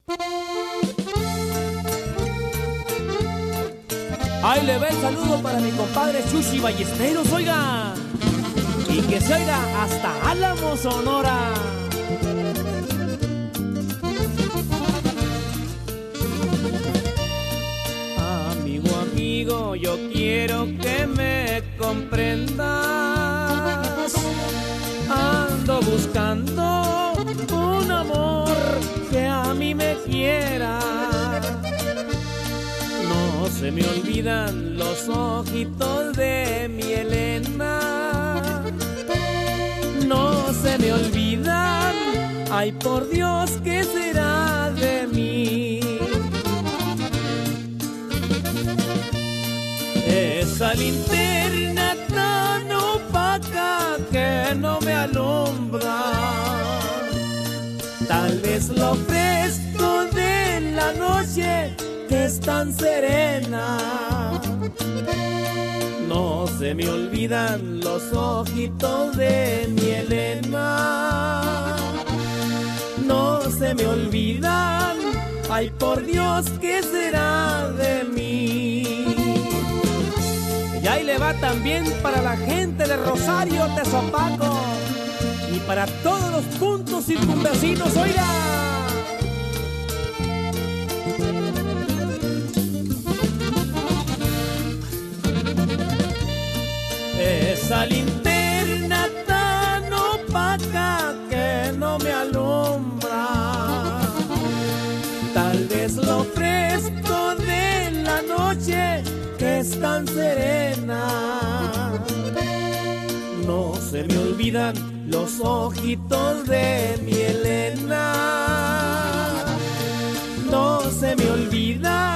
Ahí le va el saludo para mi compadre Chuchi Ballesteros, oiga. Y que se oiga hasta Álamo, Sonora. Amigo, amigo, yo quiero que me comprendas. Ando buscando un amor que a mí me quiera. No se me olvidan los ojitos de mi Elena. No se me olvidan, ay por Dios, ¿qué será de mí? Esa linterna tan opaca que no me alumbra, tal vez lo fresco de la noche que es tan serena. No se me olvidan los ojitos de mi Elena. No se me olvidan, ay por Dios, ¿qué será de mí? Y ahí le va también para la gente de Rosario, Tezopaco, y para todos los puntos circunvecinos, oiga. Esa linterna tan opaca que no me alumbra, tal vez lo fresco de la noche que es tan serena. No se me olvidan los ojitos de mi Elena. No se me olvidan